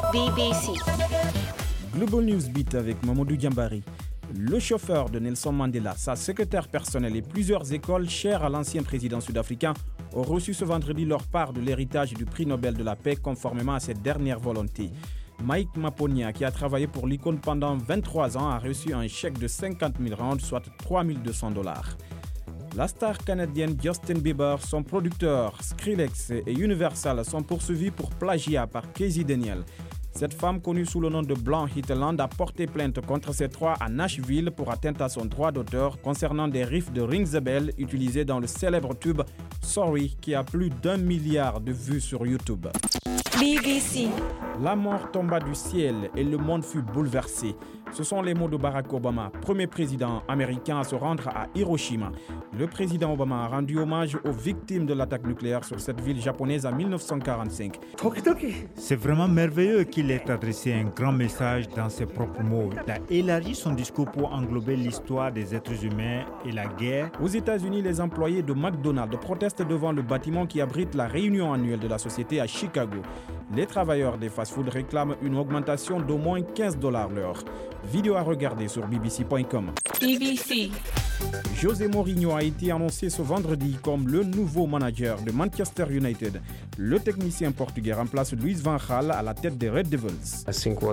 BBC. Global News Beat avec Mamadou Diambari. Le chauffeur de Nelson Mandela, sa secrétaire personnelle et plusieurs écoles chères à l'ancien président sud-africain ont reçu ce vendredi leur part de l'héritage du prix Nobel de la paix conformément à ses dernières volontés. Mike Maponia, qui a travaillé pour l'icône pendant 23 ans, a reçu un chèque de 50 000 rands, soit 3 200 $. La star canadienne Justin Bieber, son producteur Skrillex et Universal sont poursuivis pour plagiat par Casey Daniel. Cette femme, connue sous le nom de Blanc Hitland, a porté plainte contre ces trois à Nashville pour atteinte à son droit d'auteur concernant des riffs de Ring the Bell utilisés dans le célèbre tube Sorry, qui a plus d'1 milliard de vues sur YouTube. BBC. La mort tomba du ciel et le monde fut bouleversé. Ce sont les mots de Barack Obama, premier président américain à se rendre à Hiroshima. Le président Obama a rendu hommage aux victimes de l'attaque nucléaire sur cette ville japonaise en 1945. C'est vraiment merveilleux qu'il ait adressé un grand message dans ses propres mots. Il a élargi son discours pour englober l'histoire des êtres humains et la guerre. Aux États-Unis, les employés de McDonald's protestent devant le bâtiment qui abrite la réunion annuelle de la société à Chicago. Les travailleurs des fast-food réclament une augmentation d'au moins 15 $ l'heure. Vidéo à regarder sur bbc.com. BBC. José Mourinho a été annoncé ce vendredi comme le nouveau manager de Manchester United. Le technicien portugais remplace Luis van Gaal à la tête des Red Devils.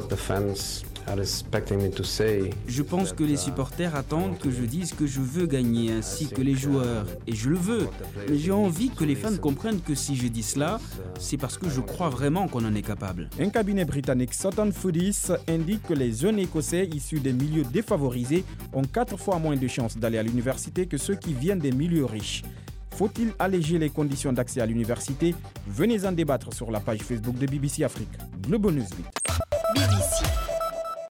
Je pense que les supporters attendent que je dise que je veux gagner, ainsi que les joueurs. Et je le veux. Mais j'ai envie que les fans comprennent que si je dis cela, c'est parce que je crois vraiment qu'on en est capable. Un cabinet britannique, Sutton Foodies, indique que les jeunes Écossais issus des milieux défavorisés ont 4 fois moins de chances d'aller à l'université que ceux qui viennent des milieux riches. Faut-il alléger les conditions d'accès à l'université? Venez en débattre sur la page Facebook de BBC Afrique. Global News Beat. BBC.